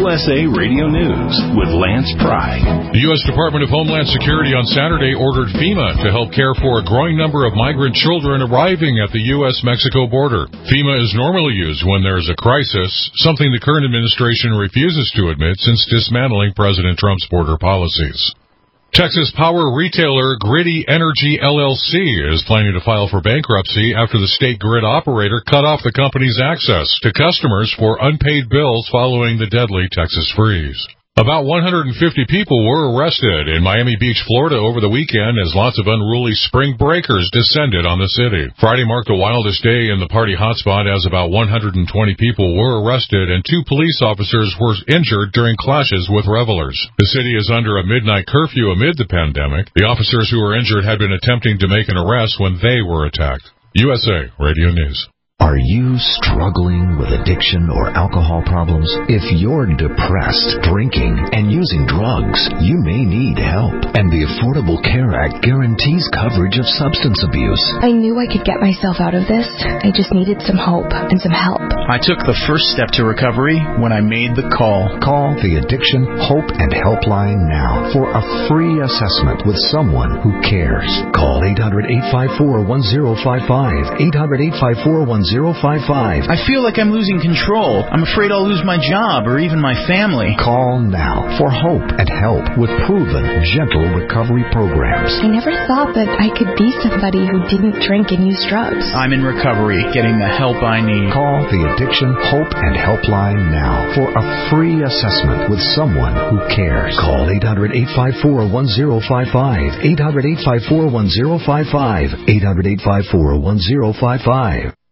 USA Radio News with Lance Pry. The U.S. Department of Homeland Security on Saturday ordered FEMA to help care for a growing number of migrant children arriving at the U.S.-Mexico border. FEMA is normally used when there is a crisis, something the current administration refuses to admit since dismantling President Trump's border policies. Texas power retailer Griddy Energy LLC is planning to file for bankruptcy after the state grid operator cut off the company's access to customers for unpaid bills following the deadly Texas freeze. About 150 people were arrested in Miami Beach, Florida over the weekend as lots of unruly spring breakers descended on the city. Friday marked the wildest day in the party hotspot as about 120 people were arrested and 2 police officers were injured during clashes with revelers. The city is under a midnight curfew amid the pandemic. The officers who were injured had been attempting to make an arrest when they were attacked. USA Radio News. Are you struggling with addiction or alcohol problems? If you're depressed, drinking, and using drugs, you may need help. And the Affordable Care Act guarantees coverage of substance abuse. I knew I could get myself out of this. I just needed some hope and some help. I took the first step to recovery when I made the call. Call the Addiction Hope and Helpline now for a free assessment with someone who cares. Call 800-854-1055. 800-854-1055. I feel like I'm losing control. I'm afraid I'll lose my job or even my family. Call now for hope and help with proven, gentle recovery programs. I never thought that I could be somebody who didn't drink and use drugs. I'm in recovery, getting the help I need. Call the Addiction Hope and Helpline now for a free assessment with someone who cares. Call 800-854-1055. 800-854-1055. 800-854-1055.